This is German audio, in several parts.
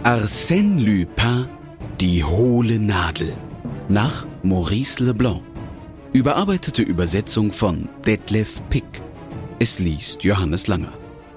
Arsène Lupin, die hohle Nadel, nach Maurice Leblanc. Überarbeitete Übersetzung von Detlef Pick. Es liest Johannes Langer.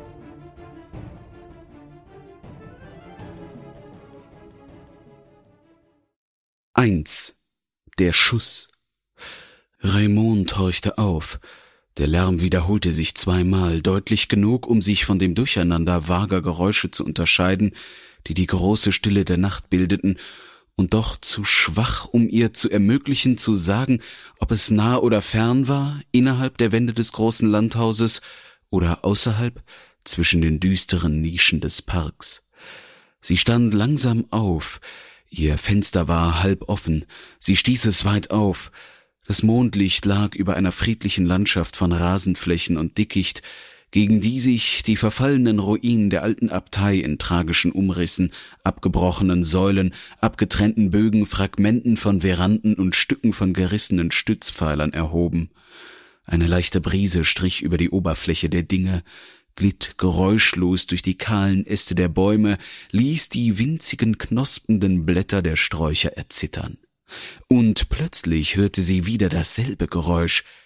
Der Schuss. Raymond horchte auf. Der Lärm wiederholte sich zweimal, deutlich genug, um sich von dem Durcheinander vager Geräusche zu unterscheiden, die die große Stille der Nacht bildeten, und doch zu schwach, um ihr zu ermöglichen, zu sagen, ob es nah oder fern war, innerhalb der Wände des großen Landhauses oder außerhalb, zwischen den düsteren Nischen des Parks. Sie stand langsam auf, ihr Fenster war halb offen, sie stieß es weit auf. Das Mondlicht lag über einer friedlichen Landschaft von Rasenflächen und Dickicht, gegen die sich die verfallenen Ruinen der alten Abtei in tragischen Umrissen, abgebrochenen Säulen, abgetrennten Bögen, Fragmenten von Veranden und Stücken von gerissenen Stützpfeilern erhoben. Eine leichte Brise strich über die Oberfläche der Dinge, glitt geräuschlos durch die kahlen Äste der Bäume, ließ die winzigen knospenden Blätter der Sträucher erzittern. Und plötzlich hörte sie wieder dasselbe Geräusch,